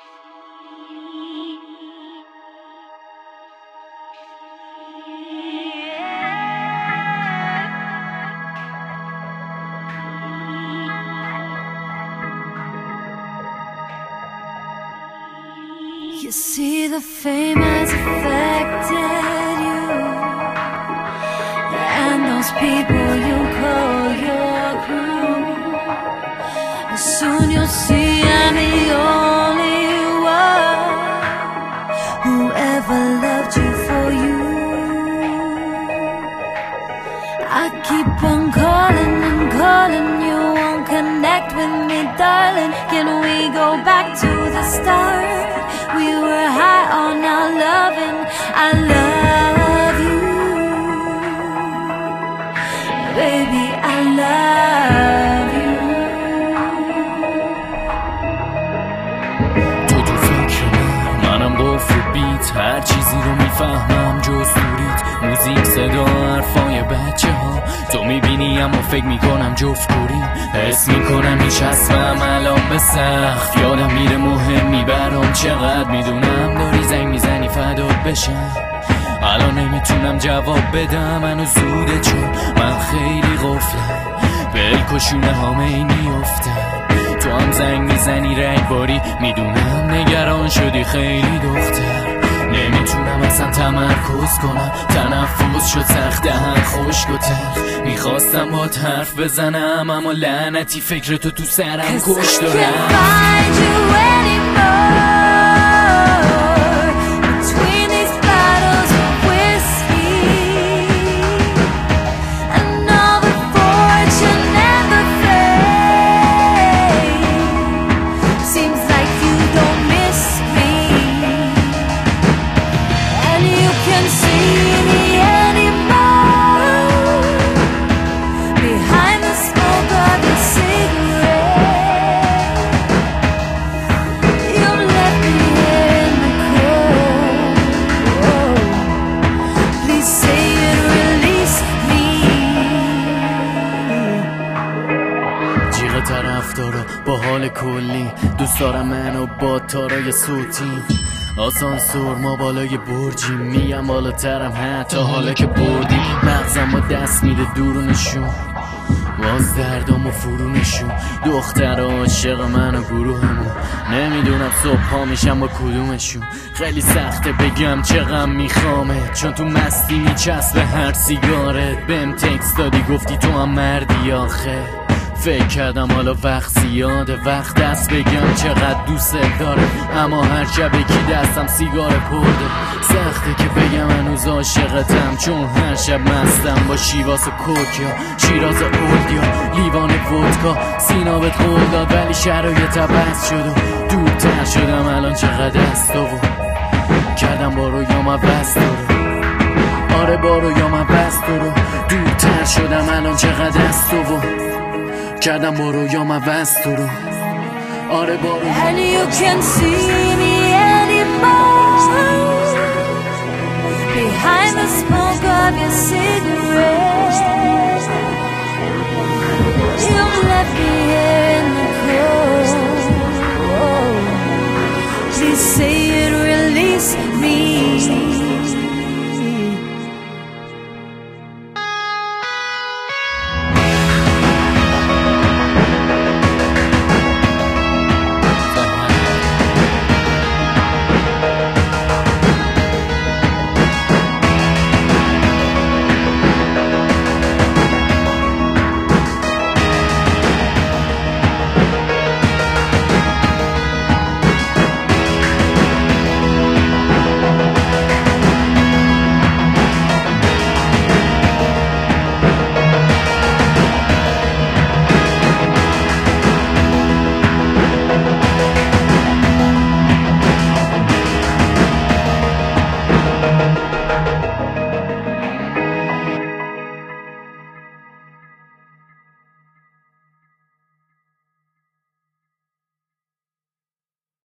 You see, the fame has affected you, and those people you call your crew. And soon you'll see I'm the only one who ever loved you for you. I keep on calling and calling, you won't connect with me, darling. Can we go back to the start? We were high on our loving. I love you, baby, I love you. تو فکر منم قفل بیت، هر چیزی رو میفهمم جز سوریت. موزیک، صدا، حرفای بچه ها تو میبینی اما فکر میکنم جفت کوریم. حس میکنم میچسبم الان به سقف، یادم میره مهمی برام چقدر. میدونم داری زنگ میزنی فدات بشم، الان نمیتونم جواب بدم، منو زوده چون من خیلی غفلم. بلکشونه همه ای میافتم، تو هم زنگ میزنی رگباری. میدونم نگران شدی خیلی دختر، نمیتونم اصلا تمرکز کنم. تنفس شد سخت، دهن خشک و تلخ. میخواستم بات حرف بزنم اما لعنتی فکر تو سرم کش دارم. طرفدارا با حال کلی دوست دارم منو با تارای صوتی. آسانسور ما بالای برجیم، میگم بالاترم حتی حالا که بردیم. مغزم با دست میده دورونشون، باز دردم و فرونشون. دختر عاشق من و گروهمون، نمیدونم صبح پا میشم با کدومشون. خیلی سخته بگم چقدر میخوامه، چون تو مستی میچسبه هر سیگارت. بهم تکست دادی گفتی تو هم مردی آخه. فکر کردم حالا وقت زیاده، وقت دست بگم چقدر دوست داره. اما هر شب یکی دستم سیگار پرده. سخته که بگم هنوز عاشقتم، چون هر شب مستم با شیواس و کوکیا. شیراز اولدیا، لیوان ودکا. سینابت قول داد ولی شرایط عوض شد و دورتر شدم. الان چقدر از تو کردم با رویام عوض تو رو. آره با رویام عوض تو رو. دورتر شدم الان چقدر از تو کردم با رویام عوض تو رو. آره با رویام. And you can see me anymore behind the smoke of your cigarette. You left me